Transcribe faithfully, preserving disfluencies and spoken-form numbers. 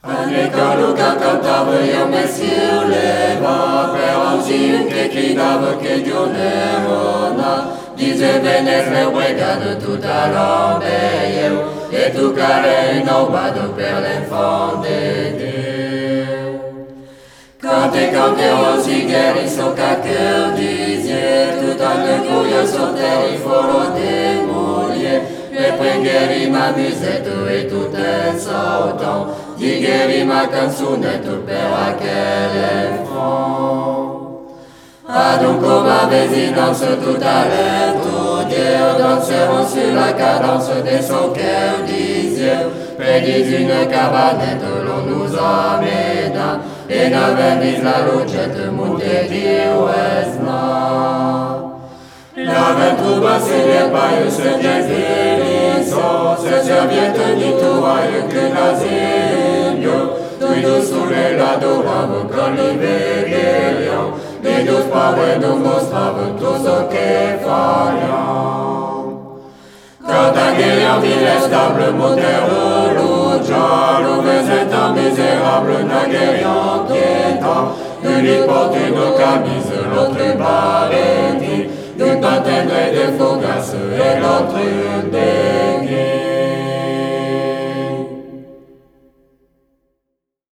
Anekalo kakantave yo me sur les vents, peranzi une que cridave que Dieu n'aimona, disait Vénès le wega de tout à l'embeye, et tout carré une oba de père l'enfant de Dieu. Cante, cante aussi guéri son cœur disait, tout en ne couille sur terre il faut le démouiller, et puis guéri ma musette et tout est sautant. Di guéri ma canzunette per aquel enfant. Adunque ma vésinance tout à l'heure, Dieu danseront sur la cadence de son cœur disait, prédis une cabanette l'on nous amène, et n'avendis la lucette monte di Wesna. La ventuba se les paille se désélissant, se serviette ni toile que l'asile, tous sous les ladorave quand les végéliens, les douze paves nous mostrave tous au kéfaliens. Quand un guerrier ville stable moteur l'ouja, l'ouvez est un misérable n'a guerrier piéta, une porte une camise, l'autre baréti, une vingtaine de fougasses et l'autre des